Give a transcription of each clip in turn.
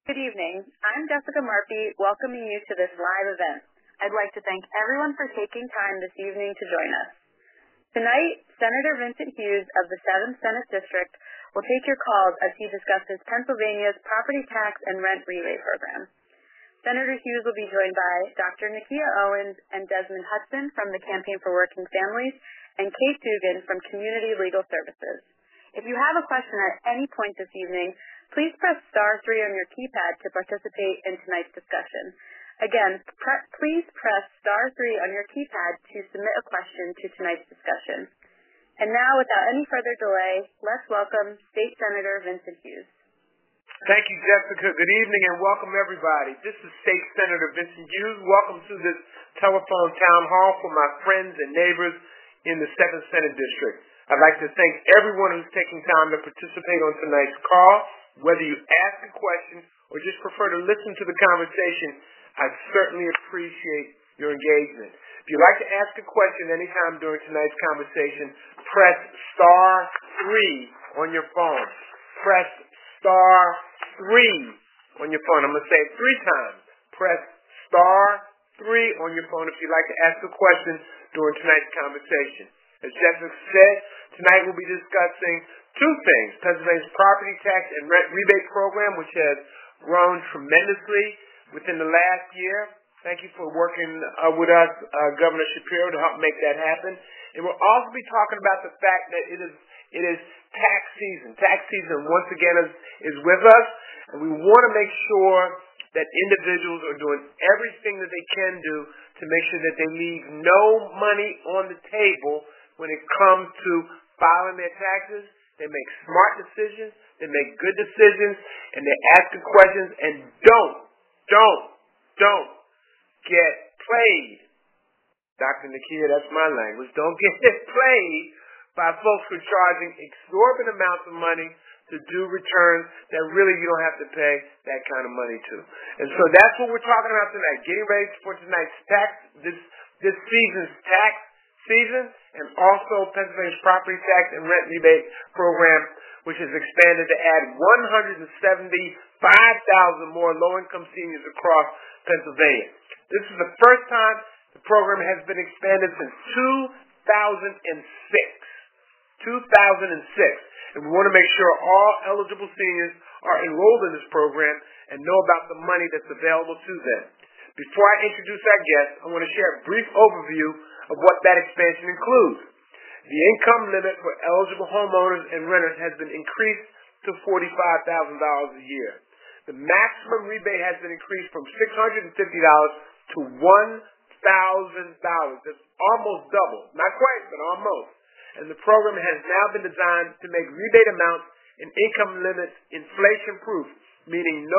Good evening. I'm Jessica Murphy, welcoming you to this live event. I'd like to thank everyone for taking time this evening to join us. Tonight, Senator Vincent Hughes of the 7th Senate District will take your calls as he discusses Pennsylvania's property tax and rent rebate program. Senator Hughes will be joined by Dr. Nakia Owens and Desmond Hudson from the Campaign for Working Families and Kate Dugan from Community Legal Services. If you have a question at any point this evening, please press *3 on your keypad to participate in tonight's discussion. Again, please press *3 on your keypad to submit a question to tonight's discussion. And now, without any further delay, let's welcome State Senator Vincent Hughes. Thank you, Jessica. Good evening and welcome, everybody. This is State Senator Vincent Hughes. Welcome to this telephone town hall for my friends and neighbors in the 7th Senate District. I'd like to thank everyone who's taking time to participate on tonight's call. Whether you ask a question or just prefer to listen to the conversation, I certainly appreciate your engagement. If you'd like to ask a question anytime during tonight's conversation, press *3 on your phone. Press *3 on your phone. I'm going to say it 3 times. Press *3 on your phone if you'd like to ask a question during tonight's conversation. As Jessica said, tonight we'll be discussing 2 things: Pennsylvania's property tax and rent rebate program, which has grown tremendously within the last year. Thank you for working with us, Governor Shapiro, to help make that happen. And we'll also be talking about the fact that it is tax season. Tax season once again is with us, and we want to make sure that individuals are doing everything that they can do to make sure that they leave no money on the table when it comes to filing their taxes. They make smart decisions, they make good decisions, and they ask the questions, and don't get played. Dr. Nakia, that's my language. Don't get played by folks who are charging exorbitant amounts of money to do returns that really you don't have to pay that kind of money to. And so that's what we're talking about tonight, getting ready for tonight's this season's tax season, and also Pennsylvania's property tax and rent rebate program, which has expanded to add 175,000 more low-income seniors across Pennsylvania. This is the first time the program has been expanded since 2006. And we want to make sure all eligible seniors are enrolled in this program and know about the money that's available to them. Before I introduce our guests, I want to share a brief overview of what that expansion includes. The income limit for eligible homeowners and renters has been increased to $45,000 a year. The maximum rebate has been increased from $650 to $1,000. That's almost double. Not quite, but almost. And the program has now been designed to make rebate amounts and income limits inflation-proof, meaning no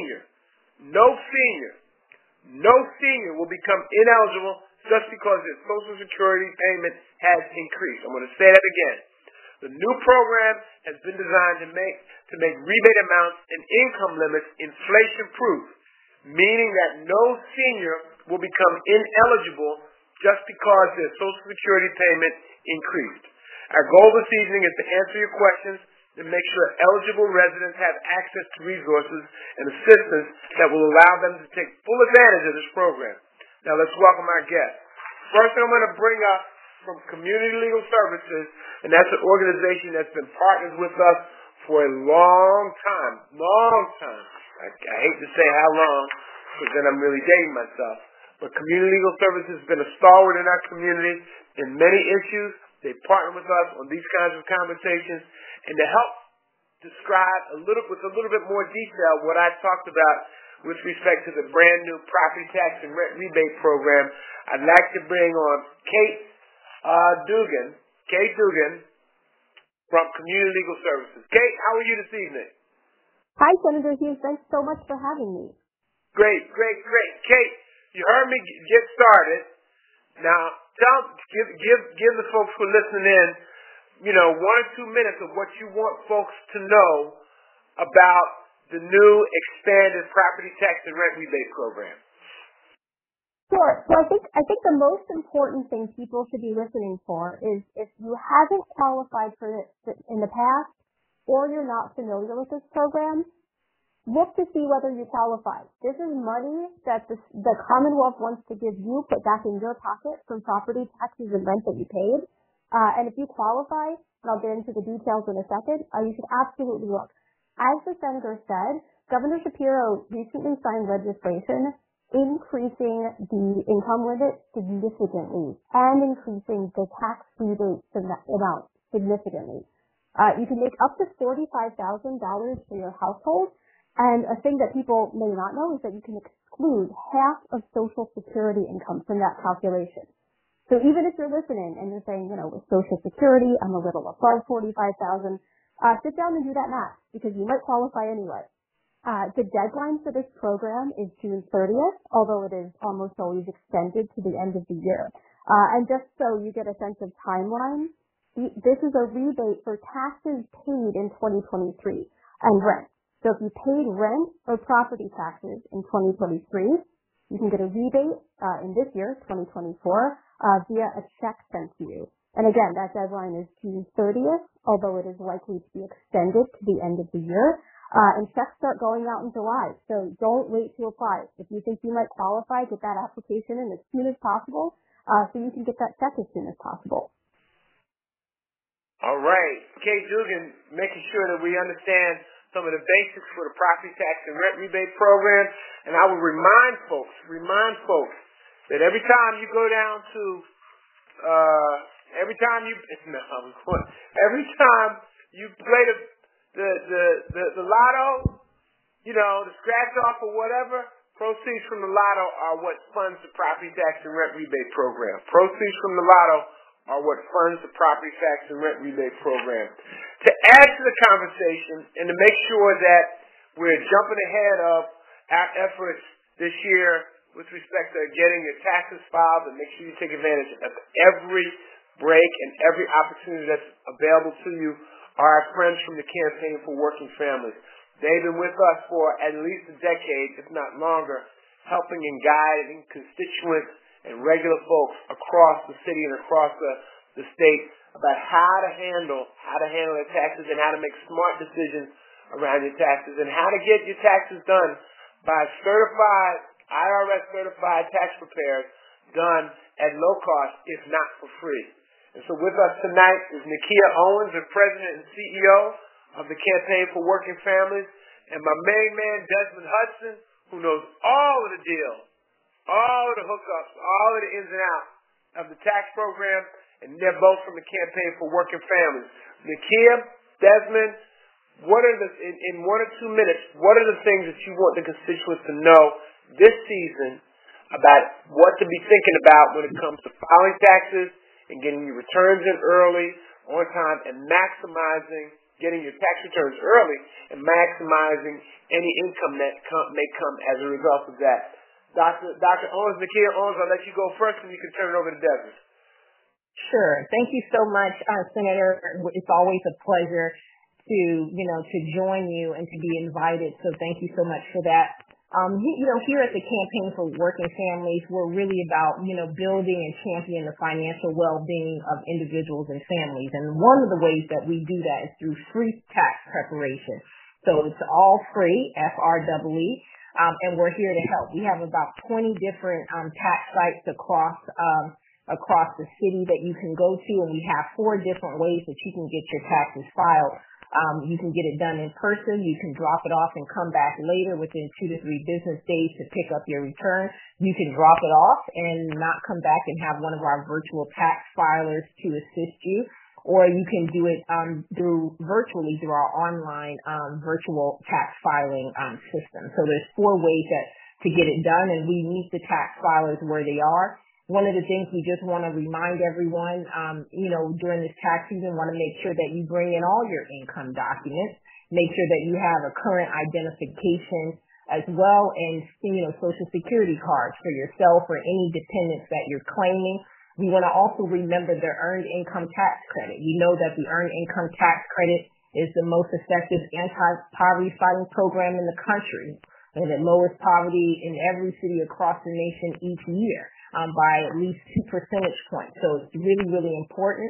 senior will become ineligible just because their Social Security payment has increased. I'm going to say that again. The new program has been designed to make rebate amounts and income limits inflation-proof, meaning that no senior will become ineligible just because their Social Security payment increased. Our goal this evening is to answer your questions and make sure eligible residents have access to resources and assistance that will allow them to take full advantage of this program. Now let's welcome our guests. First, I'm going to bring up from Community Legal Services, and that's an organization that's been partners with us for a long time. I hate to say how long, because then I'm really dating myself. But Community Legal Services has been a stalwart in our community in many issues. They partner with us on these kinds of conversations, and to help describe with a little bit more detail what I talked about with respect to the brand new property tax and rent rebate program, I'd like to bring on Kate Dugan from Community Legal Services. Kate, how are you this evening? Hi, Senator Hughes. Thanks so much for having me. Great. Kate, you heard me get started. Now, give the folks who are listening in, 1 or 2 minutes of what you want folks to know about the new expanded property tax and rent rebate program. Sure. So I think the most important thing people should be listening for is if you haven't qualified for it in the past or you're not familiar with this program, look to see whether you qualify. This is money that the Commonwealth wants to give you, put back in your pocket from property taxes and rent that you paid. And if you qualify, and I'll get into the details in a second, you should absolutely look. As the senator said, Governor Shapiro recently signed legislation increasing the income limit significantly and increasing the tax rebate amount significantly. You can make up to $45,000 for your household. And a thing that people may not know is that you can exclude half of Social Security income from that calculation. So even if you're listening and you're saying, with Social Security, I'm a little above $45,000, sit down and do that math because you might qualify anyway. The deadline for this program is June 30th, although it is almost always extended to the end of the year. And just so you get a sense of timeline, this is a rebate for taxes paid in 2023 and rent. So if you paid rent or property taxes in 2023, you can get a rebate in this year, 2024, via a check sent to you. And again, that deadline is June 30th, although it is likely to be extended to the end of the year. And checks start going out in July, so don't wait to apply. If you think you might qualify, get that application in as soon as possible so you can get that check as soon as possible. All right. Kay Dugan, making sure that we understand some of the basics for the property tax and rent rebate program. And I will remind folks that every time you go down to, every time you play the lotto, the scratch off or whatever, proceeds from the lotto are what funds the property tax and rent rebate program. Proceeds from the lotto are what funds the property tax and rent rebate program. To add to the conversation and to make sure that we're jumping ahead of our efforts this year with respect to getting your taxes filed, and make sure you take advantage of every break and every opportunity that's available to you, are our friends from the Campaign for Working Families. They've been with us for at least a decade, if not longer, helping and guiding constituents and regular folks across the city and across the state about how to handle their taxes and how to make smart decisions around your taxes and how to get your taxes done by IRS certified tax preparers done at low cost, if not for free. And so with us tonight is Nakia Owens, the President and CEO of the Campaign for Working Families, and my main man, Desmond Hudson, who knows all of the deals, all of the hookups, all of the ins and outs of the tax program, and they're both from the Campaign for Working Families. Nakia, Desmond, in 1 or 2 minutes, what are the things that you want the constituents to know this season about what to be thinking about when it comes to filing taxes and getting your returns in early, on time, and getting your tax returns early and maximizing any income that may come as a result of that? Dr. Owens, Nakia Owens, I'll let you go first and you can turn it over to Desmond. Sure. Thank you so much, Senator. It's always a pleasure to join you and to be invited. So thank you so much for that. Here at the Campaign for Working Families, we're really about, building and championing the financial well-being of individuals and families. And one of the ways that we do that is through free tax preparation. So it's all free, FREE. And we're here to help. We have about 20 different tax sites across the city that you can go to, and we have 4 different ways that you can get your taxes filed. You can get it done in person. You can drop it off and come back later within 2 to 3 business days to pick up your return. You can drop it off and not come back and have one of our virtual tax filers to assist you. Or you can do it virtually through our online virtual tax filing system. So there's 4 ways to get it done, and we meet the tax filers where they are. One of the things we just want to remind everyone, during this tax season, want to make sure that you bring in all your income documents, make sure that you have a current identification as well, and Social Security cards for yourself or any dependents that you're claiming. We want to also remember the Earned Income Tax Credit. We know that the Earned Income Tax Credit is the most effective anti-poverty fighting program in the country, and it lowers poverty in every city across the nation each year by at least 2 percentage points. So it's really, really important.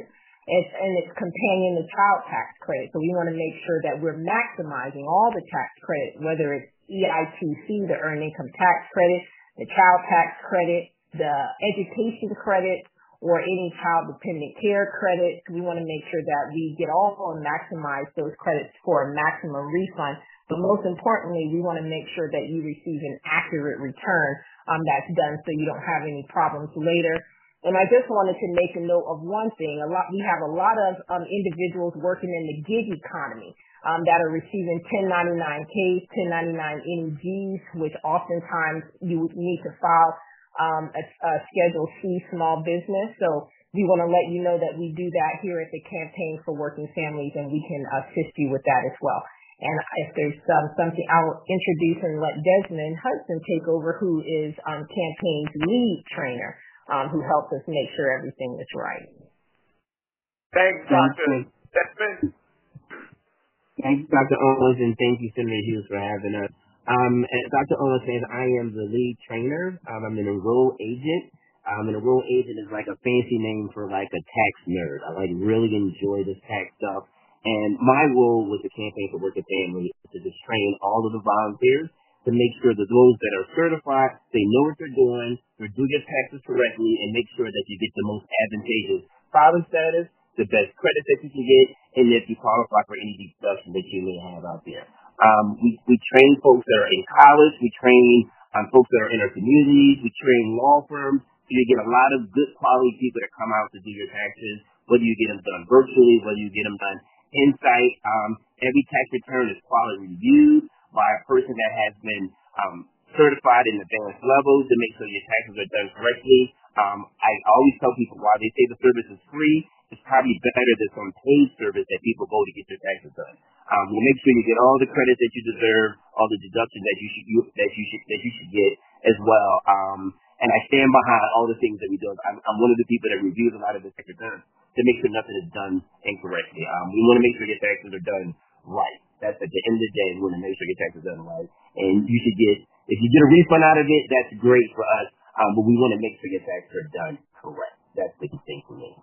and its companion, the child tax credit. So we want to make sure that we're maximizing all the tax credits, whether it's EITC, the Earned Income Tax Credit, the child tax credit, the education credit, or any child dependent care credit. We want to make sure that we get all and maximize those credits for a maximum refund. But most importantly, we want to make sure that you receive an accurate return that's done so you don't have any problems later. And I just wanted to make a note of one thing. We have a lot of individuals working in the gig economy that are receiving 1099Ks, 1099 NEGs, which oftentimes you need to file a Schedule C small business. So we want to let you know that we do that here at the Campaign for Working Families, and we can assist you with that as well. And if there's something, I'll introduce and let Desmond Hudson take over, who is Campaign's lead trainer, who helps us make sure everything is right. Thanks, Dr. Desmond. Thanks, Dr. Owens, and thank you, Senator Hughes, for having us. As Dr. Owens says, I am the lead trainer. I'm an enrolled agent. An enrolled agent is like a fancy name for like a tax nerd. I really enjoy this tax stuff. And my role with the Campaign for Working Families is to just train all of the volunteers to make sure that those that are certified, they know what they're doing, they do your taxes correctly, and make sure that you get the most advantageous filing status, the best credit that you can get, and if you qualify for any deduction that you may have out there. We train folks that are in college, we train folks that are in our communities, we train law firms, so you get a lot of good quality people that come out to do your taxes, whether you get them done virtually, whether you get them done in-site. Every tax return is quality reviewed by a person that has been certified in advanced levels to make sure your taxes are done correctly. I always tell people while they say the service is free, it's probably better than some paid service that people go to get their taxes done. We'll make sure you get all the credit that you deserve, all the deductions that you should get as well. And I stand behind all the things that we do. I'm one of the people that reviews a lot of the tax returns to make sure nothing is done incorrectly. We want to make sure your taxes are done right. That's at the end of the day, we want to make sure your taxes are done right. And you should get, if you get a refund out of it, that's great for us. But we want to make sure your taxes are done correct. That's the key thing for me.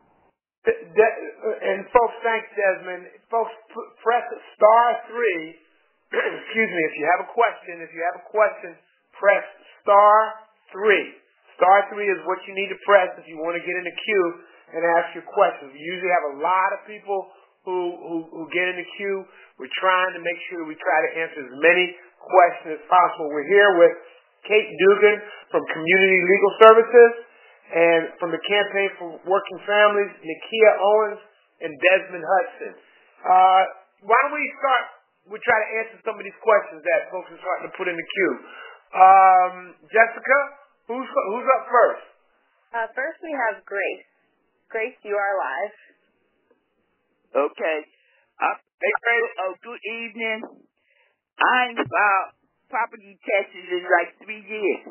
And folks, thanks, Desmond. Folks, press *3. Excuse me. If you have a question, press *3. *3 is what you need to press if you want to get in the queue and ask your questions. We usually have a lot of people who get in the queue. We're trying to make sure we try to answer as many questions as possible. We're here with Kate Dugan from Community Legal Services, and from the Campaign for Working Families, Nakia Owens and Desmond Hudson. Why don't we start? We'll try to answer some of these questions that folks are starting to put in the queue. Jessica, who's up first? First we have Grace. Grace, you are live. Okay. Hey, Grace. Good evening. I ain't filed property taxes in like 3 years.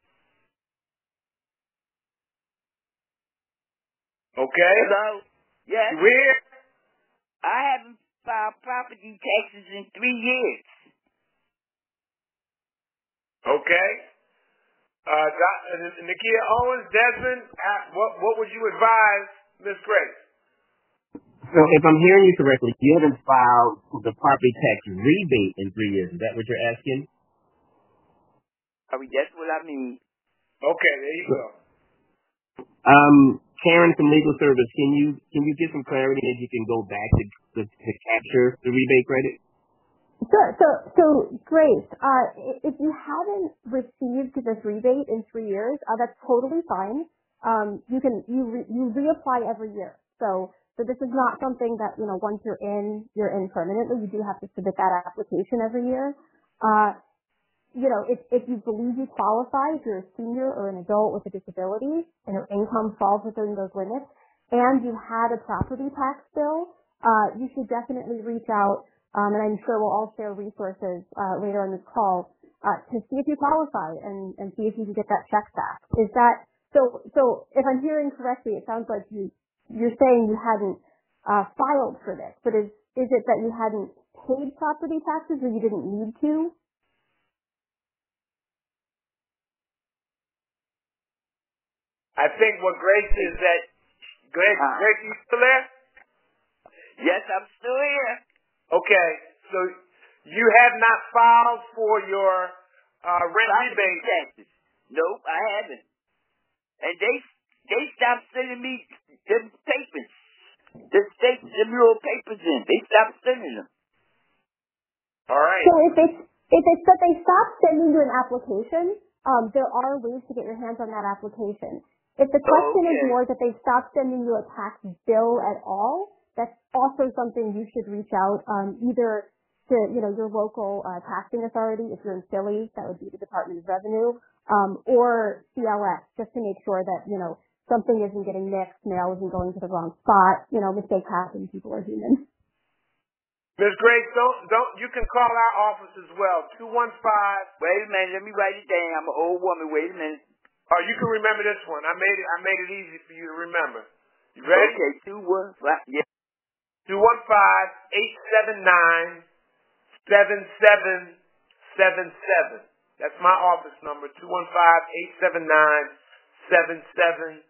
Okay. Hello? Yes? You here? I haven't filed property taxes in 3 years. Okay. Nakia Owens, Desmond, what would you advise Miss Grace? So if I'm hearing you correctly, you haven't filed the property tax rebate in 3 years. Is that what you're asking? That's what I mean. Okay, there you go. Karen from Legal Service, can you get some clarity if you can go back to capture the rebate credit? Sure. So Grace, if you haven't received this rebate in 3 years, that's totally fine. You reapply every year. So this is not something that, once you're in permanently. You do have to submit that application every year. If you believe you qualify, if you're a senior or an adult with a disability and your income falls within those limits, and you had a property tax bill, you should definitely reach out, and I'm sure we'll all share resources later on this call to see if you qualify and see if you can get that check back. Is that so? If I'm hearing correctly, it sounds like you're saying you hadn't filed for this, but is it that you hadn't paid property taxes or you didn't need to? I think what Grace is that Greg, you still there? Yes, I'm still here. Okay, so you have not filed for your rent rebate. Taxes. Nope, I haven't. And they stopped sending me them papers. The state, them little papers in. They stopped sending them. All right. So if they stop sending you an application, there are ways to get your hands on that application. If the question is more that they stop sending you a tax bill at all, that's also something you should reach out either to your local taxing authority. If you're in Philly, that would be the Department of Revenue, or CLS, just to make sure that something isn't getting mixed, mail isn't going to the wrong spot. Mistakes happen. People are human. Ms. Grace, don't you can call our office as well. 215. Wait a minute, let me write it down. I'm an old woman. Wait a minute. Oh, you can remember this one. I made it easy for you to remember. You ready? Okay, 215. Yeah. 215-879-7777. That's my office number. 215-879-7777.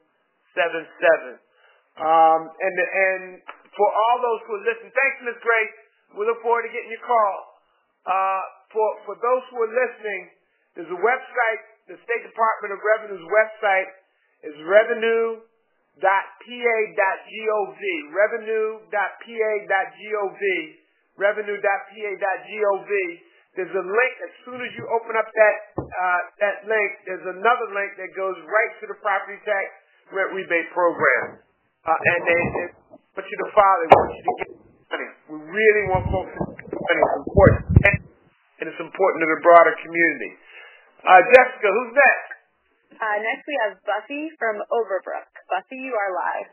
And for all those who are listening, thanks, Ms. Grace. We look forward to getting your call. For those who are listening, there's a website, the State Department of Revenue's website is revenue.pa.gov. Revenue.pa.gov. Revenue.pa.gov. There's a link. As soon as you open up that link, there's another link that goes right to the property tax rent rebate program. And they want you to file. They want you to get money. We really want folks to get money. It's important. And it's important to the broader community. Jessica, who's next? Next we have Buffy from Overbrook. Buffy, you are live.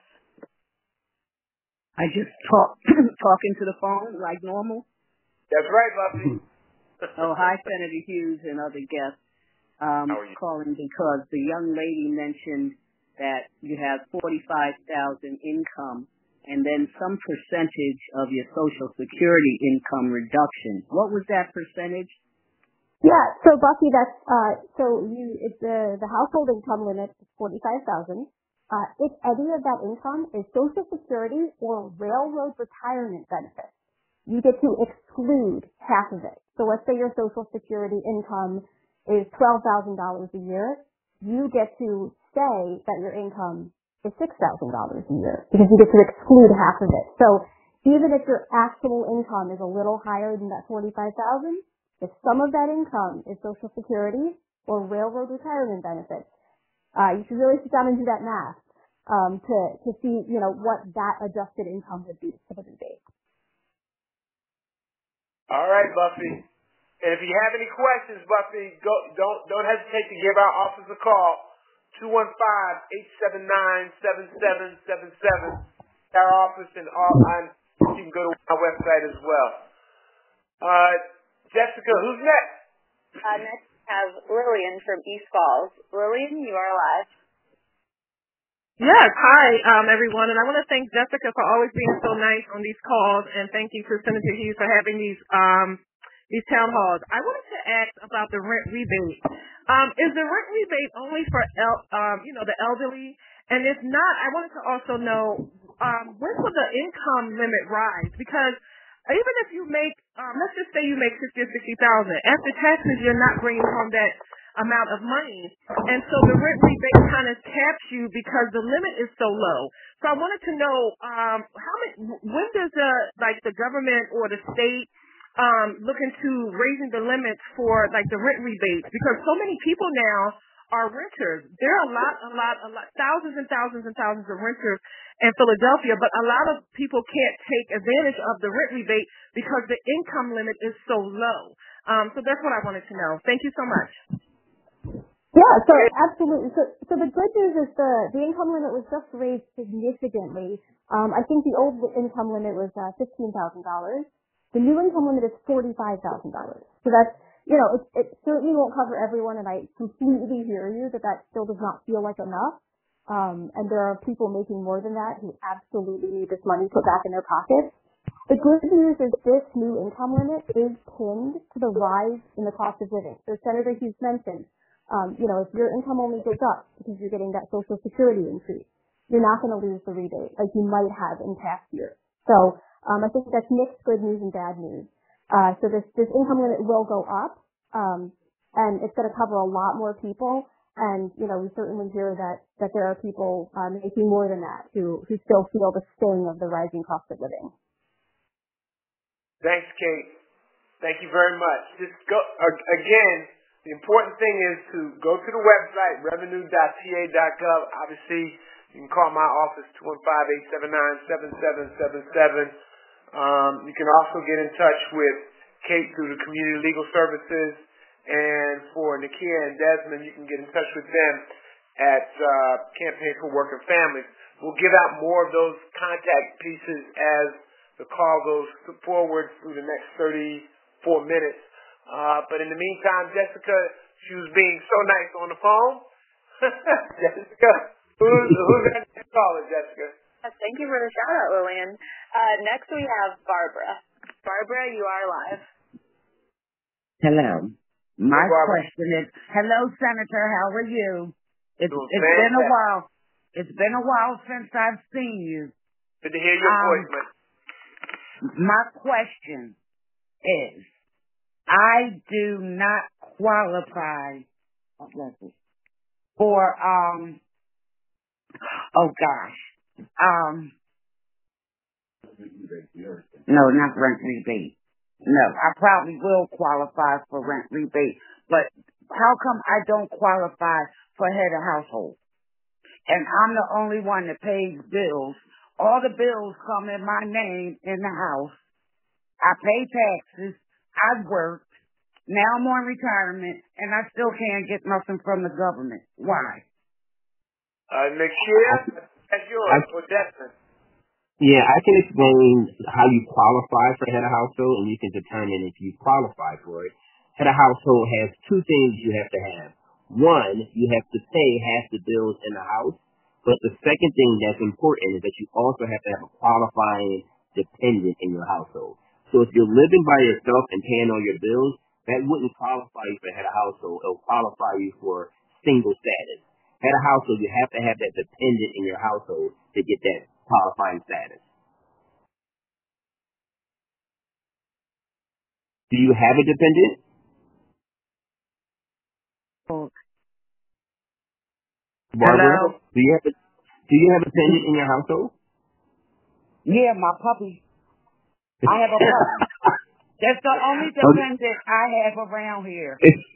I just talking to the phone like normal. That's right, Buffy. Oh, hi, Senator Hughes and other guests. How are you? Calling because the young lady mentioned that you have $45,000 income and then some percentage of your Social Security income reduction. What was that percentage? Yeah, so Buffy, that's it's the household income limit is $45,000. If any of that income is Social Security or railroad retirement benefits, you get to exclude half of it. So let's say your Social Security income is $12,000 a year. You get to say that your income is $6,000 a year because you get to exclude half of it. So even if your actual income is a little higher than that $45,000, if some of that income is Social Security or railroad retirement benefits, you should really sit down and do that math to see what that adjusted income would be for the rebate. All right, Buffy. And if you have any questions, Buffy, don't hesitate to give our office a call. 215-879-7777. Our office and you can go to our website as well. Jessica, who's next? Next we have Lillian from East Falls. Lillian, you are live. Yes, hi, everyone, and I want to thank Jessica for always being so nice on these calls, and thank you to Senator Hughes for having these town halls. I wanted to ask about the rent rebate. Is the rent rebate only for the elderly? And if not, I wanted to also know when will the income limit rise? Because even if you make, let's just say you make $50,000 or $60,000, after taxes, you're not bringing home that amount of money, and so the rent rebate kind of caps you because the limit is so low. So I wanted to know when does the government or the state look into raising the limits for the rent rebates, because so many people now are renters. There are a lot, thousands and thousands and thousands of renters in Philadelphia, but a lot of people can't take advantage of the rent rebate because the income limit is so low. So that's what I wanted to know. Thank you so much. Yeah, so absolutely. So the good news is the income limit was just raised significantly. I think the old income limit was $15,000. The new income limit is $45,000. So that's, it certainly won't cover everyone, and I completely hear you that still does not feel like enough. And there are people making more than that who absolutely need this money put back in their pockets. The good news is this new income limit is pinned to the rise in the cost of living. So Senator Hughes mentioned, if your income only goes up because you're getting that Social Security increase, you're not going to lose the rebate like you might have in past years. So I think that's mixed good news and bad news. So this income limit will go up, and it's going to cover a lot more people. And we certainly hear that there are people making more than that who still feel the sting of the rising cost of living. Thanks, Kate. Thank you very much. Just go again. The important thing is to go to the website revenue.pa.gov. Obviously, you can call my office 215-879-7777. You can also get in touch with Kate through the Community Legal Services. And for Nakia and Desmond, you can get in touch with them at Campaign for Working Families. We'll give out more of those contact pieces as the call goes forward through the next 34 minutes. But in the meantime, Jessica, she was being so nice on the phone. Jessica, who's that caller, Jessica? Thank you for the shout-out, Lillian. Next we have Barbara. Barbara, you are live. Hello. My question is, hello, Senator, how are you? It's been a while. It's been a while since I've seen you. Good to hear your voice, man. My question is, I do not qualify for, no, not rent rebate. No, I probably will qualify for rent rebate, but how come I don't qualify for head of household? And I'm the only one that pays bills. All the bills come in my name in the house. I pay taxes. I've worked. Now I'm on retirement, and I still can't get nothing from the government. Why? Next year, that's yours, or Desmond. Yeah, I can explain how you qualify for head of household, and you can determine if you qualify for it. Head of household has two things you have to have. One, you have to pay half the bills in the house, but the second thing that's important is that you also have to have a qualifying dependent in your household. So if you're living by yourself and paying all your bills, that wouldn't qualify you for head of household. It'll qualify you for single status. Head of household, you have to have that dependent in your household to get that qualifying status. Do you have a dependent? Barbara, hello? do you have a dependent in your household? Yeah, my puppy. I have a puppy. That's the only dependent I have around here.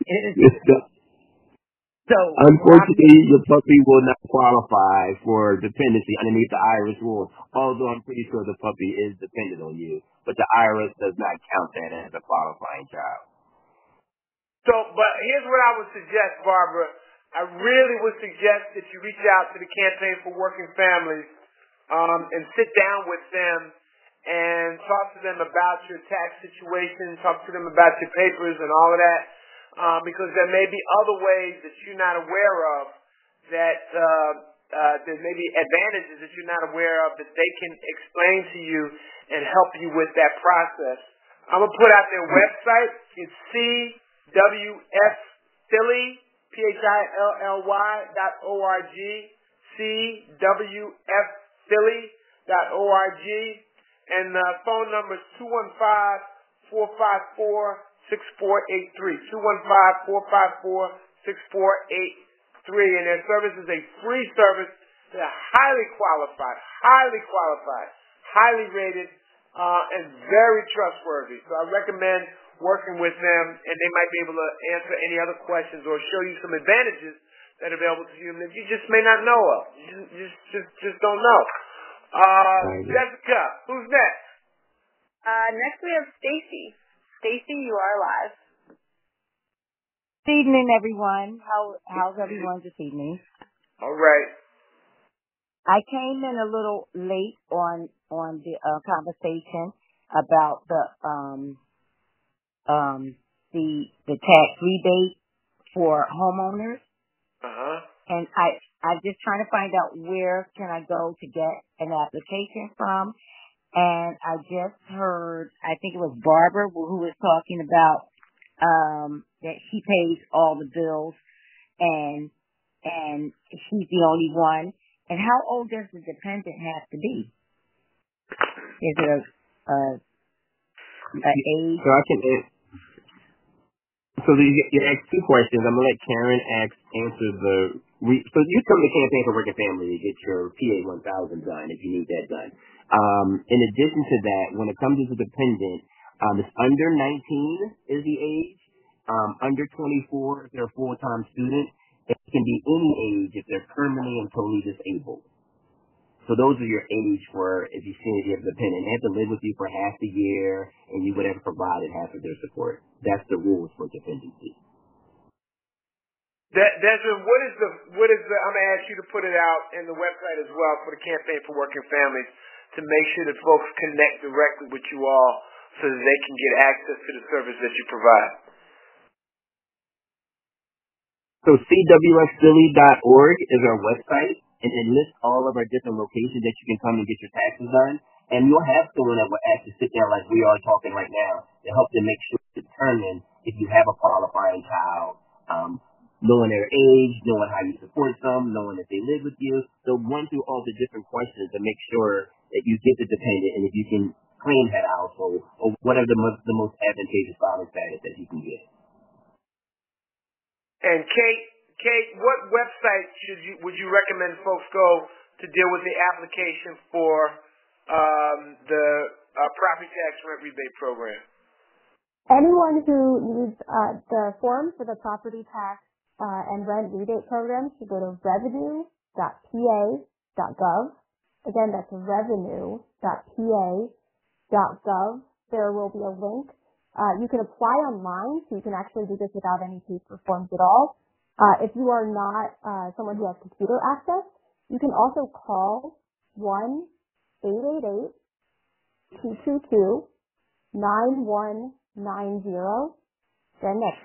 So unfortunately, your puppy will not qualify for dependency underneath the IRS rule, although I'm pretty sure the puppy is dependent on you, but the IRS does not count that as a qualifying child. So, but here's what I would suggest, Barbara. I really would suggest that you reach out to the Campaign for Working Families and sit down with them and talk to them about your tax situation, talk to them about your papers and all of that. Because there may be other ways that you're not aware of that there may be advantages that you're not aware of that they can explain to you and help you with that process. I'm going to put out their website. It's CWFPhilly, PHILLY.org, CWFPhilly.org, and the phone number is 215-454 6483, 215-454-6483, and their service is a free service. They're highly qualified, highly rated, and very trustworthy. So I recommend working with them, and they might be able to answer any other questions or show you some advantages that are available to you that you just may not know of. You just don't know. Jessica, who's next? Next we have Stacy. Stacy, you are live. Good evening, everyone. How's everyone this evening? All right. I came in a little late on the conversation about the tax rebate for homeowners. And I'm just trying to find out where can I go to get an application from. And I just heard, I think it was Barbara who was talking about that she pays all the bills and she's the only one. And how old does the dependent have to be? Is it a age? So I can. So you asked two questions. I'm gonna let Karen answer the. So you come to Campaign for Working Family to get your PA 1000 done if you need that done. In addition to that, when it comes to the dependent, it's under 19 is the age. Under 24 if they're a full-time student. It can be any age if they're permanently and totally disabled. So those are your age for if you see if you have a dependent. They have to live with you for half the year, and you would have provided half of their support. That's the rules for dependency. Desmond, what is the? I'm gonna ask you to put it out in the website as well for the Campaign for Working Families to make sure that folks connect directly with you all so that they can get access to the service that you provide. So cwsphilly.org is our website, and it lists all of our different locations that you can come and get your taxes done. And you'll have someone that will actually sit down like we are talking right now to help them make sure to determine if you have a qualifying child, knowing their age, knowing how you support them, knowing if they live with you. So run through all the different questions to make sure that you get the dependent and if you can claim that household or whatever the most advantageous filing status that you can get. And Kate, what website would you recommend folks go to deal with the application for the property tax rent rebate program? Anyone who needs the form for the property tax and rent rebate program should go to revenue.pa.gov. Again, that's revenue.pa.gov. There will be a link. You can apply online, so you can actually do this without any paper forms at all. If you are not someone who has computer access, you can also call 1-888-222-9190. Then that's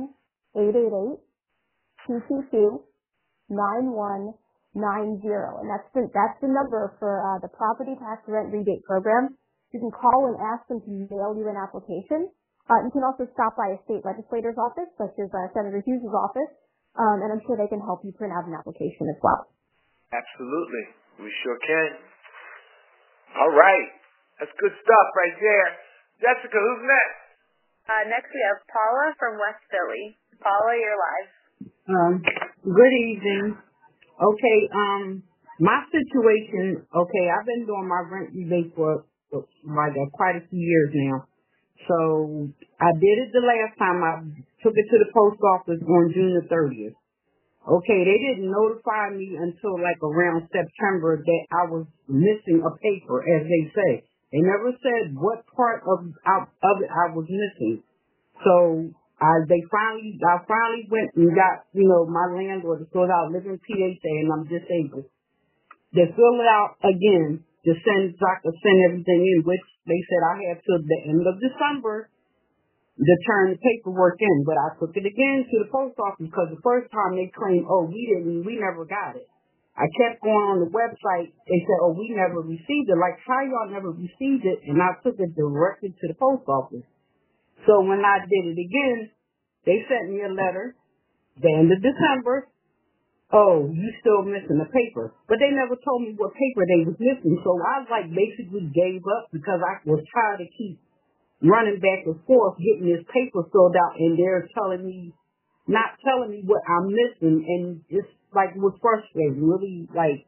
1-888-222-9190. And that's the number for the property tax rent rebate program. You can call and ask them to mail you an application. You can also stop by a state legislator's office, such as Senator Hughes' office, and I'm sure they can help you print out an application as well. Absolutely. We sure can. All right. That's good stuff right there. Jessica, who's next? Next we have Paula from West Philly. Paula, you're live. Good evening. Okay, my situation, I've been doing my rent rebate for quite a few years now. So I did it the last time. I took it to the post office on June the 30th. Okay, they didn't notify me until around September that I was missing a paper, as they say. They never said what part of it I was missing. So I finally went and got, my landlord to sort out living PHA and I'm disabled. They fill it out again to send, so I could send everything in, which they said I had till the end of December to turn the paperwork in. But I took it again to the post office because the first time they claimed, we never got it. I kept going on the website. They said, we never received it. Like, how y'all never received it? And I took it directly to the post office. So when I did it again, they sent me a letter the end of December. You still missing the paper. But they never told me what paper they was missing. So I basically gave up because I was tired of keep running back and forth getting this paper filled out and they're not telling me what I'm missing, and it's was frustrating, really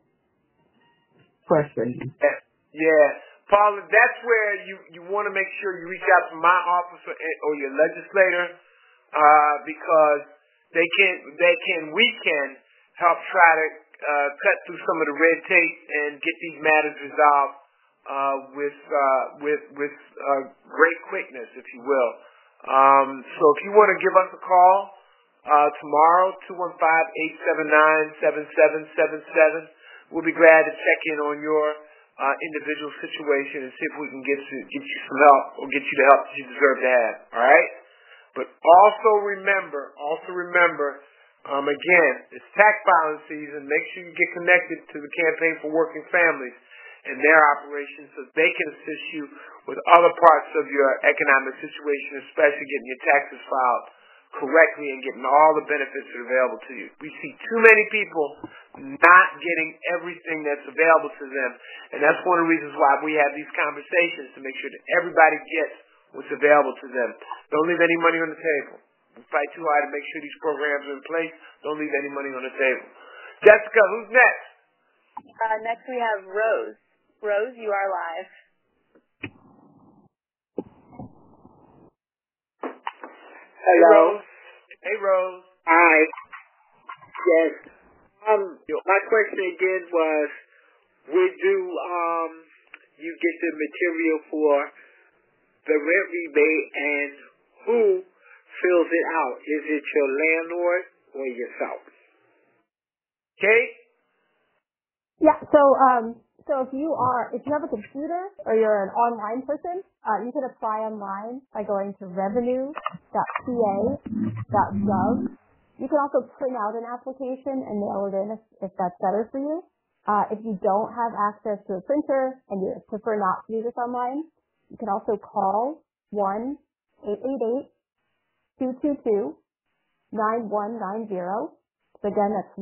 frustrating. Yeah. Paula, that's where you want to make sure you reach out to my office or your legislator, because we can help try to cut through some of the red tape and get these matters resolved with great quickness, if you will. So if you want to give us a call tomorrow, 215-879-7777, we'll be glad to check in on your individual situation and see if we can get you some help or get you the help that you deserve to have. All right? But also remember, again, it's tax filing season. Make sure you get connected to the Campaign for Working Families and their operations so they can assist you with other parts of your economic situation, especially getting your taxes filed correctly and getting all the benefits that are available to you. We see too many people not getting everything that's available to them, and that's one of the reasons why we have these conversations, to make sure that everybody gets what's available to them. Don't leave any money on the table. We fight too hard to make sure these programs are in place. Don't leave any money on the table. Jessica, who's next? Next we have Rose. Rose, you are live. Hello. Hey, Rose. Hi. Yes. My question again was, would you get the material for the rent rebate, and who fills it out? Is it your landlord or yourself? Kate? Yeah, so if you have a computer or you're an online person, you can apply online by going to revenue.pa.gov. You can also print out an application and mail it in if that's better for you. If you don't have access to a printer and you prefer not to do this online, you can also call 1-888-222-9190. So again, that's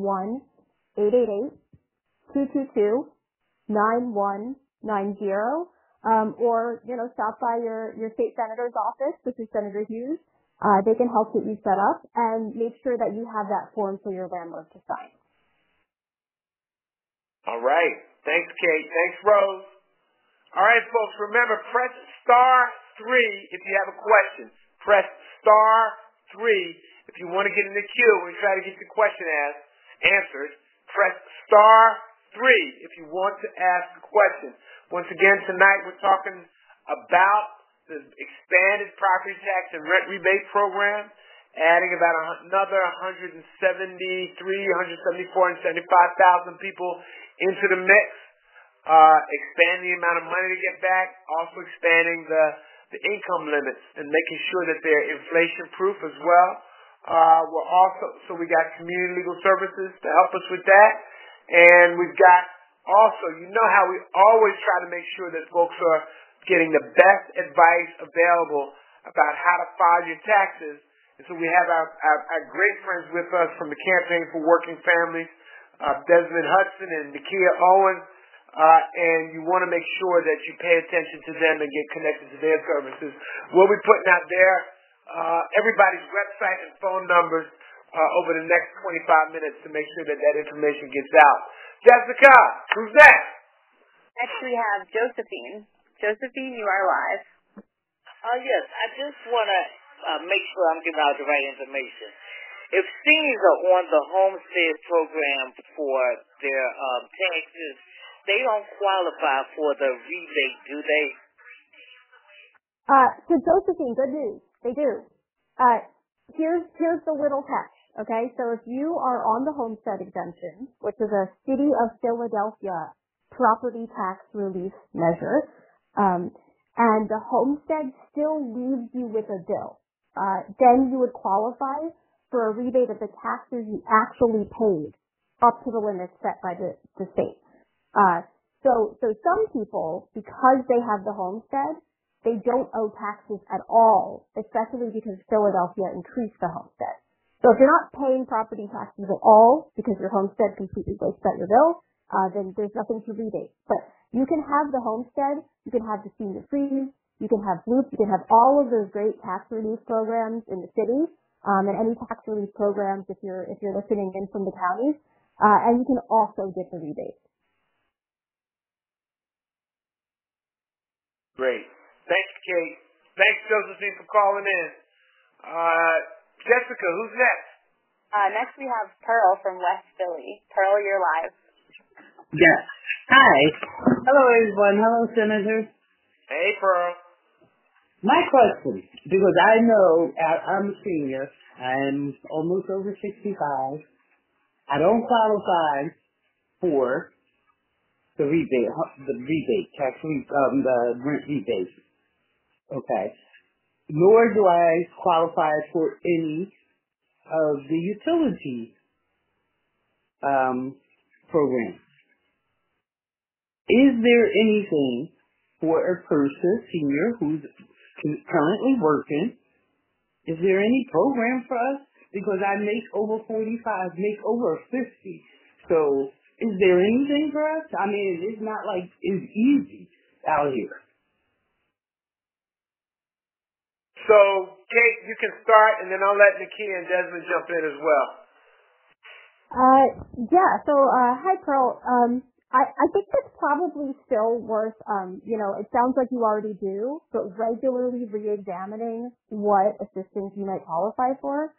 1-888-222-9190. Or, stop by your state senator's office, which is Senator Hughes. They can help get you set up and make sure that you have that form for your landlord to sign. All right. Thanks, Kate. Thanks, Rose. All right, folks, remember, press *3 if you have a question. Press *3 if you want to get in the queue and try to get your question answered. Press *3 if you want to ask a question. Once again, tonight we're talking about the expanded property tax and rent rebate program, adding about another 174,000 175,000 people into the mix, expanding the amount of money to get back, also expanding the income limits and making sure that they're inflation proof as well. We got community legal services to help us with that, and we've got also, how we always try to make sure that folks are getting the best advice available about how to file your taxes. And so we have our great friends with us from the Campaign for Working Families, Desmond Hudson and Nakia Owens, and you want to make sure that you pay attention to them and get connected to their services. We'll be putting out there everybody's website and phone numbers over the next 25 minutes to make sure that information gets out. Jessica, who's next? Next we have Josephine. Josephine, you are live. Yes, I just want to make sure I'm giving out the right information. If seniors are on the homestead program for their taxes, they don't qualify for the rebate, do they? So Josephine, good news. They do. Here's the little catch, okay? So if you are on the homestead exemption, which is a City of Philadelphia property tax relief measure, and the homestead still leaves you with a bill, then you would qualify for a rebate of the taxes you actually paid up to the limits set by the state. So some people, because they have the homestead, they don't owe taxes at all, especially because Philadelphia increased the homestead. So if you're not paying property taxes at all because your homestead completely wastes out your bill, then there's nothing to rebate. But you can have the homestead, you can have the senior freeze, you can have Loop, you can have all of those great tax relief programs in the city, and any tax relief programs if you're listening in from the counties, and you can also get the rebate. Great. Thanks, Kate. Thanks, Josephine, for calling in. Jessica, who's next? Next we have Pearl from West Philly. Pearl, you're live. Yes. Hi. Hello, everyone. Hello, Senator. Hey, Pearl. My question, because I know I'm a senior. I'm almost over 65. I don't qualify for the tax rebate, the rent rebate. Okay. Nor do I qualify for any of the utility programs. Is there anything for a person, senior, who's currently working Is there any program for us? Because I make over 45, make over 50. So is there anything for us? I mean, it's not like it's easy out here. So, Kate, you can start, and then I'll let Nakia and Desmond jump in as well. Hi, Pearl. I think that's probably still worth, it sounds like you already do, but regularly re-examining what assistance you might qualify for.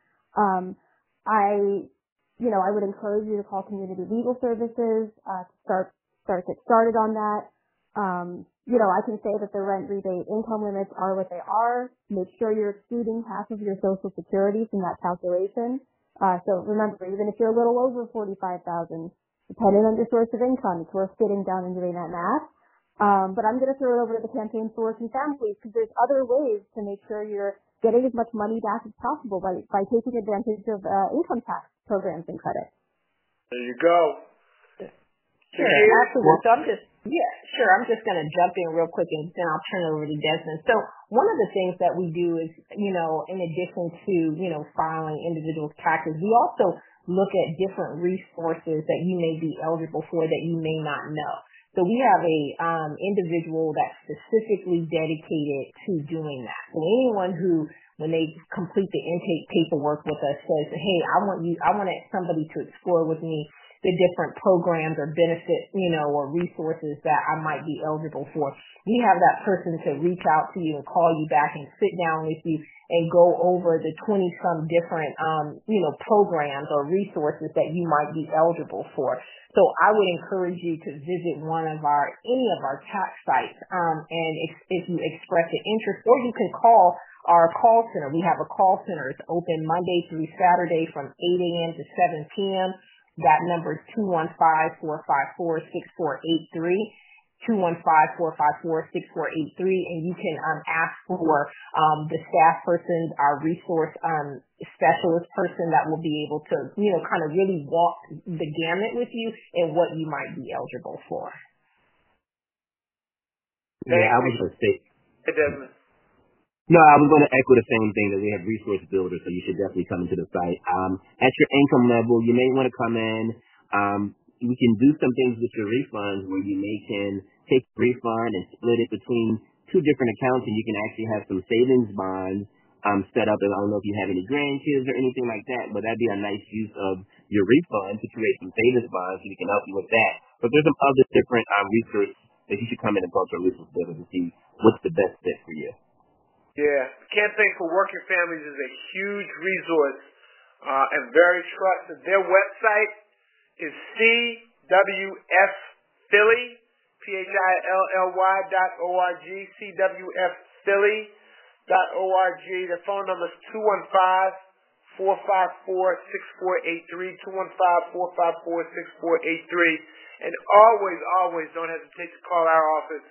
I would encourage you to call Community Legal Services, to get started on that. I can say that the rent rebate income limits are what they are. Make sure you're excluding half of your Social Security from that calculation. So remember, even if you're a little over $45,000, depending on your source of income, it's worth sitting down and doing that math. But I'm going to throw it over to the Campaign for Working Families because there's other ways to make sure you're getting as much money back as possible by taking advantage of income tax programs and credits. There you go. Sure, absolutely. So I'm just going to jump in real quick and then I'll turn it over to Desmond. So one of the things that we do is, in addition to, filing individual taxes, we also look at different resources that you may be eligible for that you may not know. So we have a individual that's specifically dedicated to doing that. So anyone who, when they complete the intake paperwork with us, says, "Hey, I want somebody to explore with me the different programs or benefits, or resources that I might be eligible for." We have that person to reach out to you and call you back and sit down with you and go over the 20-some different, programs or resources that you might be eligible for. So I would encourage you to visit any of our tax sites, and if you express an interest, or you can call our call center. We have a call center. It's open Monday through Saturday from 8 a.m. to 7 p.m. That number is 215-454-6483. 215-454-6483, and you can ask for the staff person, our resource specialist person that will be able to, kind of really walk the gamut with you and what you might be eligible for. Yeah, I was going to say. Hey, Desmond. No, I was going to echo the same thing, that we have resource builders, so you should definitely come into the site. At your income level, you may want to come in. We can do some things with your refunds where you can take a refund and split it between two different accounts, and you can actually have some savings bonds set up. And I don't know if you have any grandkids or anything like that, but that'd be a nice use of your refund to create some savings bonds, so we can help you with that. But there's some other different research that you should come in and talk to a resource builder to see what's the best fit for you. Yeah, Campaign for Working Families is a huge resource and very trusted. Their website is CWFphilly, PHILLY.org, CWFphilly.org. The phone number is 215-454-6483, 215-454-6483. And always don't hesitate to call our office,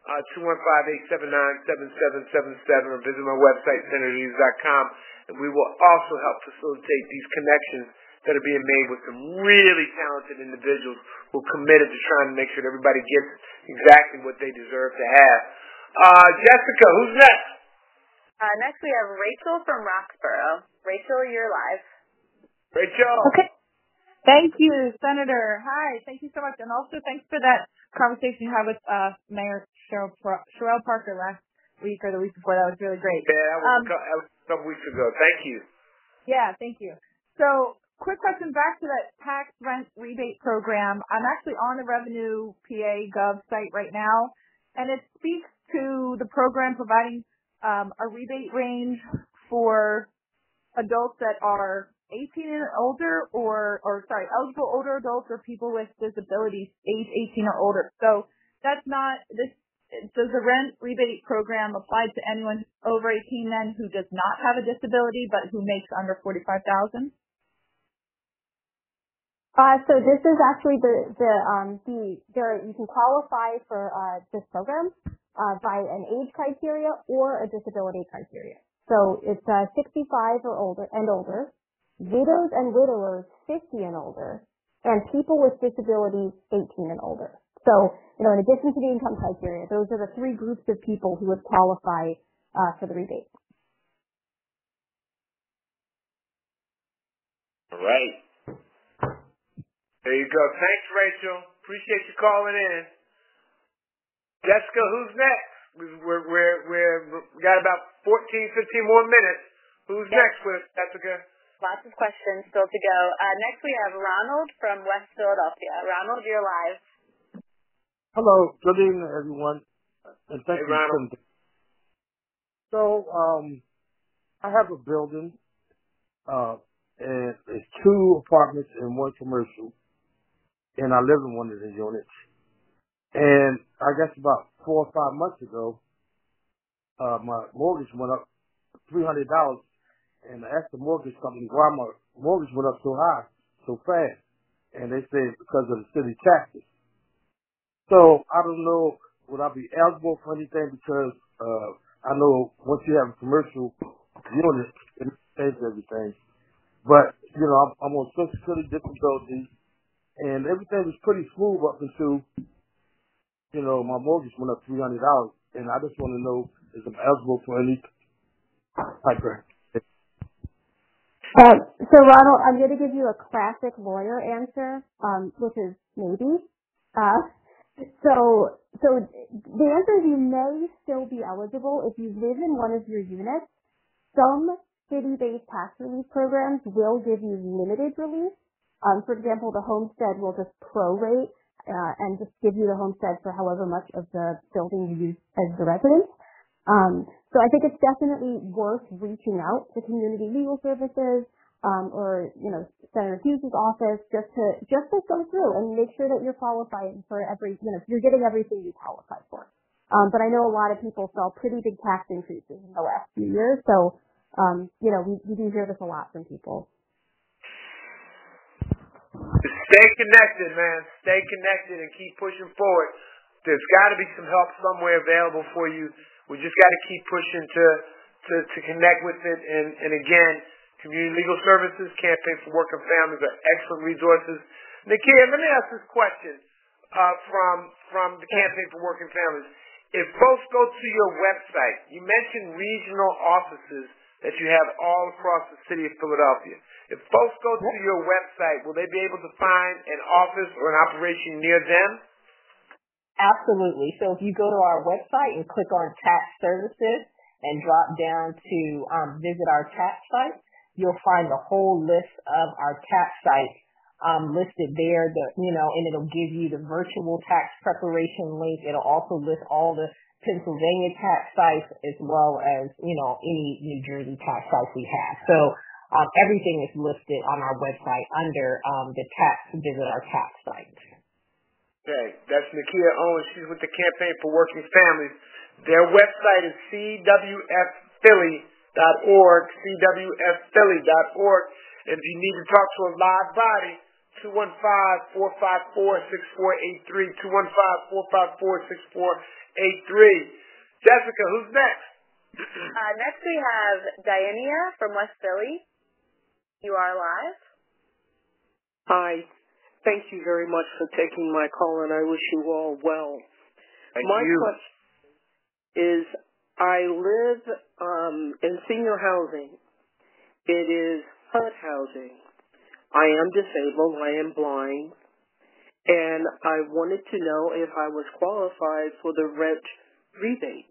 215-879-7777, or visit my website, senatorhughes.com, and we will also help facilitate these connections that are being made with some really talented individuals who are committed to trying to make sure that everybody gets exactly what they deserve to have. Jessica, who's next? Next we have Rachel from Roxborough. Rachel, you're live. Rachel. Okay. Thank you, Senator. Hi. Thank you so much. And also thanks for that conversation you had with Mayor Sherelle Parker last week or the week before. That was really great. Yeah, that was a couple weeks ago. Thank you. Yeah, thank you. So, quick question back to that tax rent rebate program. I'm actually on the Revenue PA Gov site right now, and it speaks to the program providing a rebate range for adults that are 18 and older, eligible older adults or people with disabilities age 18 or older. So that's not this. Does the rent rebate program apply to anyone over 18 then who does not have a disability but who makes under $45,000? So this is actually you can qualify for this program by an age criteria or a disability criteria. So it's 65 or older, widows and widowers 50 and older, and people with disabilities 18 and older. So, in addition to the income criteria, those are the three groups of people who would qualify for the rebate. All right. There you go. Thanks, Rachel. Appreciate you calling in. Jessica, who's next? We got about 14, 15 more minutes. Who's next with us, Jessica? Lots of questions still to go. Next we have Ronald from West Philadelphia. Ronald, you're live. Hello. Good evening, everyone. And thank you, Ronald. So, I have a building, and it's 2 apartments and 1 commercial, and I live in one of the units. And I guess about 4 or 5 months ago, my mortgage went up $300, and I asked the mortgage company why my mortgage went up so high, so fast, and they said because of the city taxes. So I don't know, would I be eligible for anything because I know once you have a commercial unit, it changes everything. But, you know, I'm on Social Security disability, and everything was pretty smooth up until, you know, my mortgage went up $300, and I just want to know if I'm eligible for any type of. So Ronald, I'm going to give you a classic lawyer answer, which is maybe. So the answer is you may still be eligible if you live in one of your units. Some city-based tax relief programs will give you limited relief. For example, the homestead will just prorate and just give you the homestead for however much of the building you use as the residence. So I think it's definitely worth reaching out to community legal services or, you know, Senator Hughes' office just to go through and make sure that you're qualifying for you're getting everything you qualify for. But I know a lot of people saw pretty big tax increases in the last few years, so you know, we do hear this a lot from people. Stay connected, man. Stay connected and keep pushing forward. There's got to be some help somewhere available for you. We just got to keep pushing to connect with it. And again, Community Legal Services, Campaign for Working Families are excellent resources. Nakia, let me ask this question from the Campaign for Working Families. If folks go to your website, you mentioned regional offices that you have all across the city of Philadelphia. If folks go to your website, will they be able to find an office or an operation near them? Absolutely. So if you go to our website and click on tax services and drop down to visit our tax site, you'll find the whole list of our tax sites listed there. And it'll give you the virtual tax preparation link. It'll also list all the Pennsylvania tax sites as well as, any New Jersey tax sites we have. So everything is listed on our website under the visit our tax site. Okay, that's Nakia Owens. She's with the Campaign for Working Families. Their website is cwfphilly.org, cwfphilly.org. And if you need to talk to a live body, 215-454-6483, 215-454-6483. Jessica, who's next? Next we have Diania from West Philly. You are live. Hi. Thank you very much for taking my call, and I wish you all well. My question is, I live in senior housing. It is HUD housing. I am disabled. I am blind. And I wanted to know if I was qualified for the rent rebate.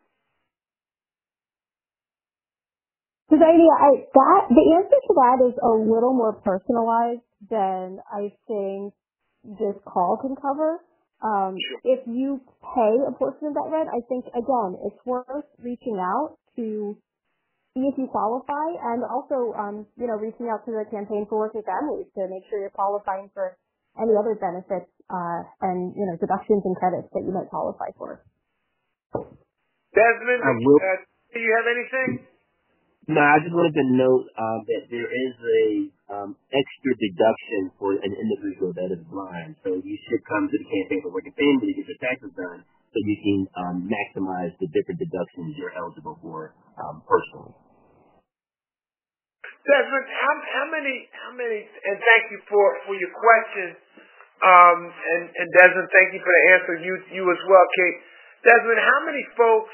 So the answer to that is a little more personalized than I think this call can cover. If you pay a portion of that rent, I think, again, it's worth reaching out to see if you qualify, and also, reaching out to the Campaign for Working Families to make sure you're qualifying for any other benefits and deductions and credits that you might qualify for. Desmond, do you have anything? No, I just wanted to note that there is a extra deduction for an individual that is blind. So you should come to the Campaign for Working Families to get your taxes done so you can maximize the different deductions you're eligible for personally. Desmond, how many, and thank you for your question, and Desmond, thank you for the answer, you as well, Kate. Desmond, how many folks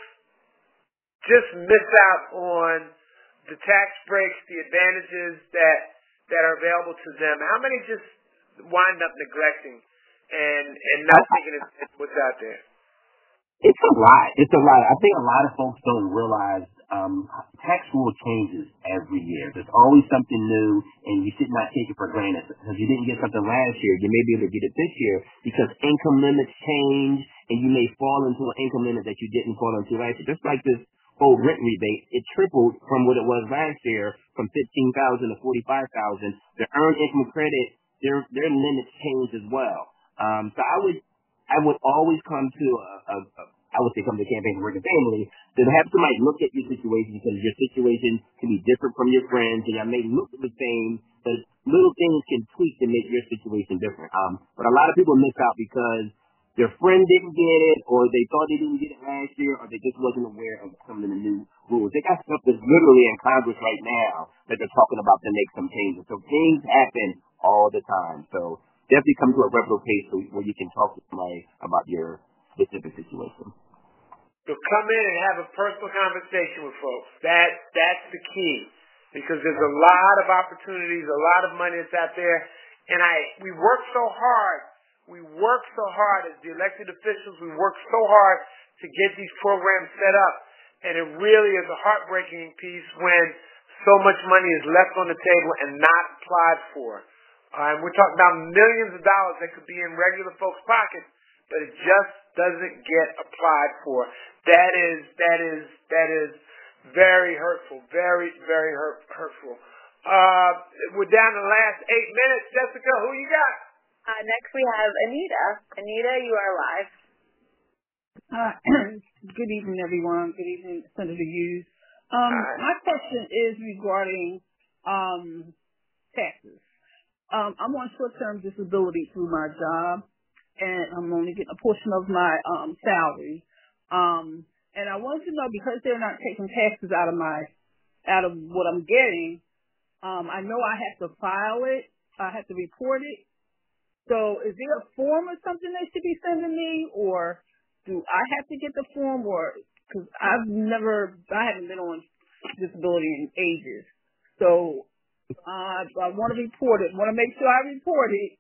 just miss out on the tax breaks, the advantages that that are available to them, how many just wind up neglecting and not taking advantage of what's out there? It's a lot. It's a lot. I think a lot of folks don't realize tax rule changes every year. There's always something new, and you should not take it for granted. Because you didn't get something last year, you may be able to get it this year because income limits change, and you may fall into an income limit that you didn't fall into last year. Just like this whole rent rebate, it tripled from what it was last year, from $15,000 to $45,000. The earned income credit, their limits change as well. So I would always come to come to Campaign for Work and Family to have somebody look at your situation, because your situation can be different from your friends, and y'all may look the same, but little things can tweak to make your situation different. But a lot of people miss out because their friend didn't get it, or they thought they didn't get it last year, or they just wasn't aware of some of the new rules. They got stuff that's literally in Congress right now that they're talking about to make some changes. So things happen all the time. So definitely come to a reputable place where you can talk to somebody about your specific situation. So come in and have a personal conversation with folks. That's the key, because there's a lot of opportunities, a lot of money that's out there, and we work so hard. We work so hard as the elected officials. We work so hard to get these programs set up, and it really is a heartbreaking piece when so much money is left on the table and not applied for. We're talking about millions of dollars that could be in regular folks' pockets, but it just doesn't get applied for. That is very hurtful, very, very hurtful. We're down to the last 8 minutes. Jessica, who you got? Next we have Anita. Anita, you are live. Good evening, everyone. Good evening, Senator Hughes. My question is regarding taxes. I'm on short-term disability through my job, and I'm only getting a portion of my salary. And I wanted to know, because they're not taking taxes out of what I'm getting, I know I have to file it. I have to report it. So is there a form or something they should be sending me, or do I have to get the form? Or because I haven't been on disability in ages, so I want to report it. Want to make sure I report it.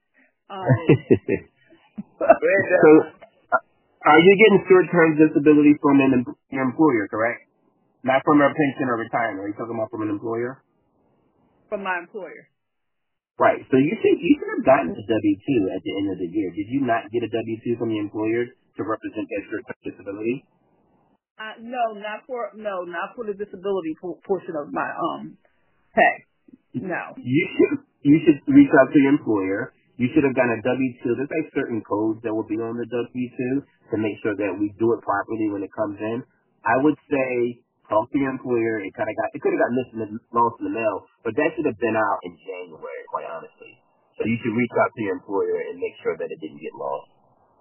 So, are you getting short-term disability from your employer, correct? Not from a pension or retirement. Are you talking about from an employer? From my employer. Right. So you should have gotten a W-2 at the end of the year. Did you not get a W-2 from your employer to represent that short-term disability? No, not for the disability portion of my pay. No. You should reach out to your employer. You should have gotten a W-2. There's like certain codes that will be on the W-2 to make sure that we do it properly when it comes in. I would say talk to your employer. It could have got lost in the mail, but that should have been out in January, quite honestly. So you should reach out to your employer and make sure that it didn't get lost.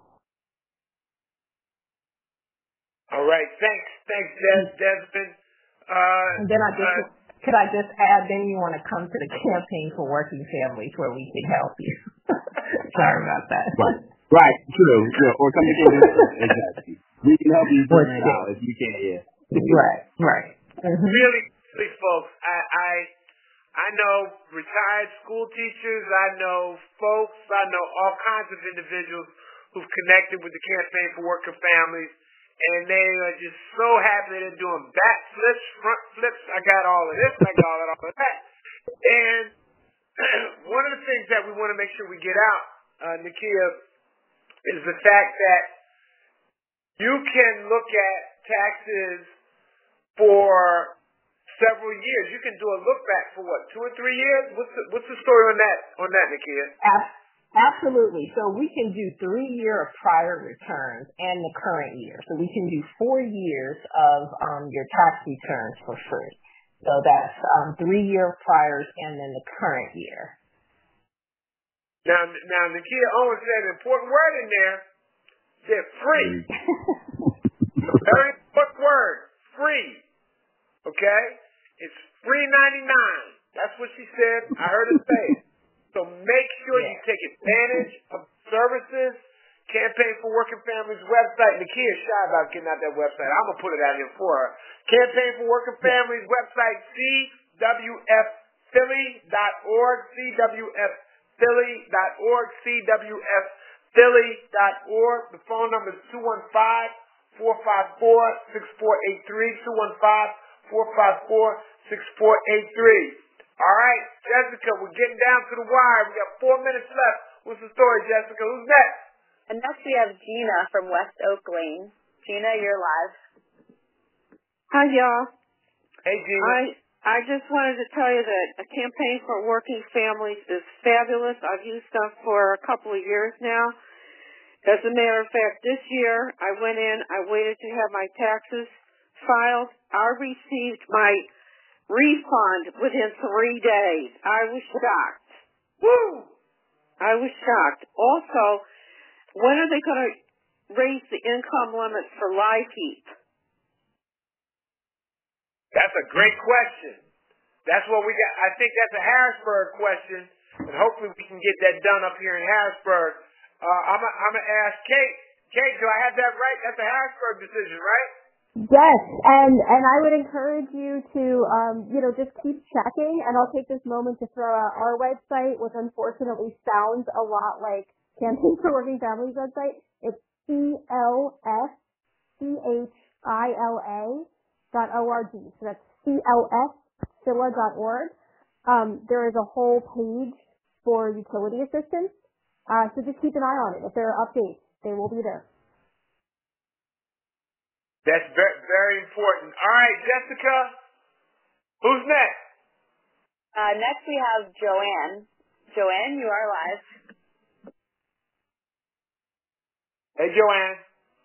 All right. Thanks, Desmond. And then could I just add, then you want to come to the Campaign for Working Families where we can help you. Sorry about that. Right. True. Or come to exactly. We can help you figure it out if you can. Yeah. Right. Mm-hmm. Really, folks, I know retired school teachers. I know folks. I know all kinds of individuals who've connected with the Campaign for Working Families, and they are just so happy they're doing backflips, front flips. I got all of this. I got all of that. And one of the things that we want to make sure we get out, Nakia, is the fact that you can look at taxes for several years. You can do a look back for what, 2 or 3 years? What's the story on that, Nakia? Absolutely. So we can do 3-year prior returns and the current year. So we can do 4 years of your tax returns for free. So that's 3-year priors and then the current year. Now, Nakia Owens said an important word in there. Said free. Very important word. Free. Okay? It's free 99. That's what she said. I heard her say it. So make sure you take advantage of services. Campaign for Working Families website. Nakia is shy about getting out that website. I'm going to put it out here for her. Campaign for Working Families website, CWF cwfphilly.org, cwfphilly.org, cwfphilly.org. The phone number is 215-454-6483, 215-454-6483. All right, Jessica, we're getting down to the wire. We got 4 minutes left. What's the story, Jessica? Who's next? And next we have Gina from West Oak Lane. Gina, you're live. Hi, y'all. Hey, Gina. I just wanted to tell you that a campaign for working families is fabulous. I've used them for a couple of years now. As a matter of fact, this year I went in, I waited to have my taxes filed. I received my refund within 3 days. I was shocked. Woo! I was shocked. Also, when are they going to raise the income limits for LIHEAP? That's a great question. That's what we got. I think that's a Harrisburg question, and hopefully we can get that done up here in Harrisburg. I'm gonna ask Kate. Kate, do I have that right? That's a Harrisburg decision, right? Yes, and I would encourage you to just keep checking, and I'll take this moment to throw out our website, which unfortunately sounds a lot like Campaign for Working Families website. It's CLFCHILA.org. So that's CLFCHILA.org. There is a whole page for utility assistance. So just keep an eye on it. If there are updates, they will be there. That's very, very important. All right, Jessica, who's next? Next we have Joanne. Joanne, you are live. Hey, Joanne.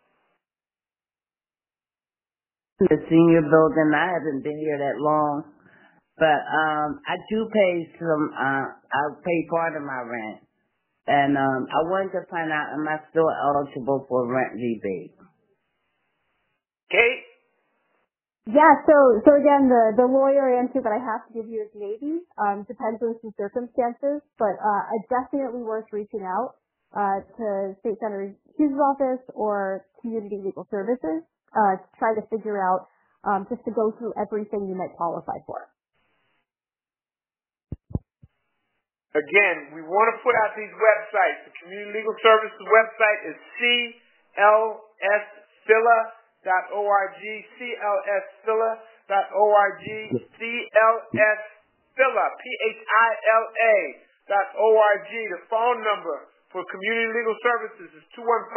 The senior building, I haven't been here that long, but I do pay I pay part of my rent. And I wanted to find out, am I still eligible for rent rebate? Kate? Yeah, so again, the lawyer answer that I have to give you is maybe. Depends on some circumstances, but definitely worth reaching out to State Senator Hughes' office or Community Legal Services to try to figure out, just to go through everything you might qualify for. Again, we want to put out these websites. The Community Legal Services website is clsphila.org, clsphila.org, clsphila, PHILA.org. The phone number for Community Legal Services is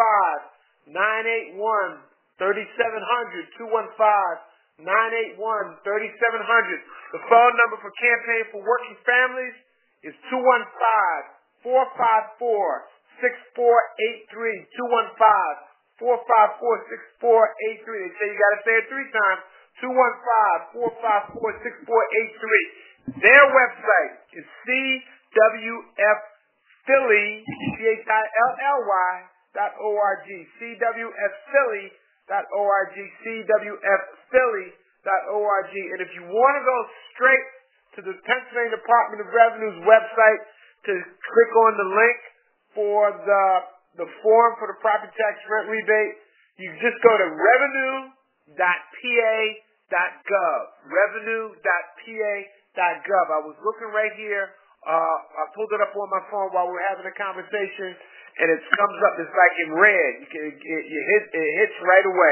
215-981-3700, 215-981-3700. The phone number for Campaign for Working Families is 215-454-6483, 215-454-6483. They say you got to say it 3 times. 215-454-6483. Their website is CWFphilly, CHILLY.org, CWFphilly.org, CWFphilly.org. And if you want to go straight to the Pennsylvania Department of Revenue's website to click on the link for the form for the property tax rent rebate, you just go to revenue.pa.gov. Revenue.pa.gov. I was looking right here. I pulled it up on my phone while we were having a conversation, and it comes up. It's like in red. It hits right away.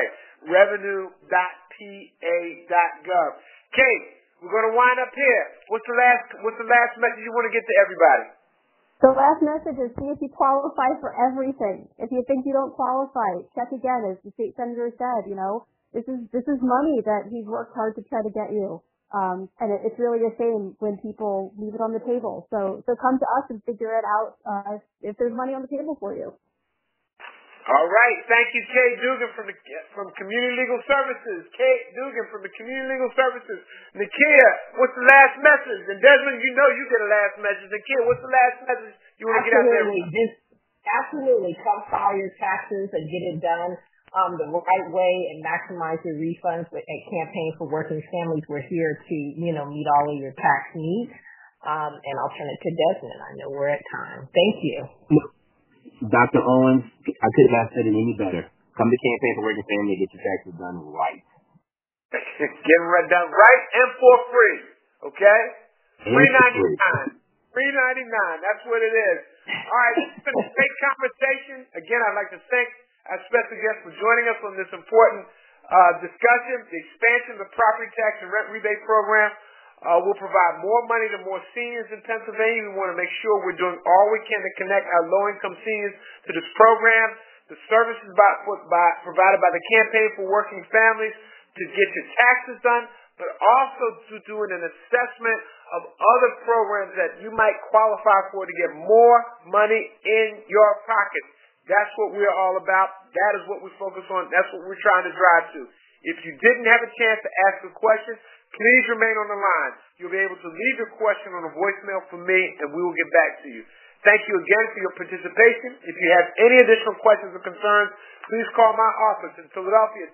Revenue.pa.gov. Kate, we're going to wind up here. What's the last message you want to get to everybody? The last message is see if you qualify for everything. If you think you don't qualify, check again. As the state senator said, this is money that he's worked hard to try to get you. And it's really a shame when people leave it on the table. So come to us and figure it out if there's money on the table for you. All right. Thank you, Kay Dugan from Community Legal Services. Kay Dugan from the Community Legal Services. Nakia, what's the last message? And Desmond, you get a last message. Nakia, what's the last message you want to get out there? Absolutely. Come file your taxes and get it done the right way and maximize your refunds at Campaign for Working Families. We're here to, meet all of your tax needs. And I'll turn it to Desmond. I know we're at time. Thank you. Dr. Owens, I couldn't have said it any better. Come to Campaign for Working Family and get your taxes done right. Get them done right and for free, okay? $3.99. $3.99. That's what it is. All right, this has been a great conversation. Again, I'd like to thank our special guest for joining us on this important discussion. The expansion of the property tax and rent rebate program will provide more money to more seniors in Pennsylvania. We want to make sure we're doing all we can to connect our low-income seniors to this program. The services provided by the Campaign for Working Families to get your taxes done, but also to doing an assessment of other programs that you might qualify for to get more money in your pocket. That's what we're all about. That is what we focus on. That's what we're trying to drive to. If you didn't have a chance to ask a question, please remain on the line. You'll be able to leave your question on a voicemail for me, and we will get back to you. Thank you again for your participation. If you have any additional questions or concerns, please call my office in Philadelphia at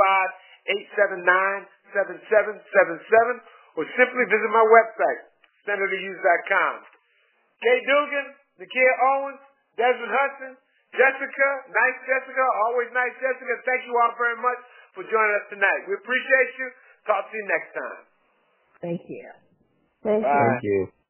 215-879-7777, or simply visit my website, senatorhughes.com. Jay Dugan, Nakia Owens, Desmond Hudson, Jessica, nice Jessica, always nice Jessica. Thank you all very much for joining us tonight. We appreciate you. Talk to you next time. Thank you. Thank you.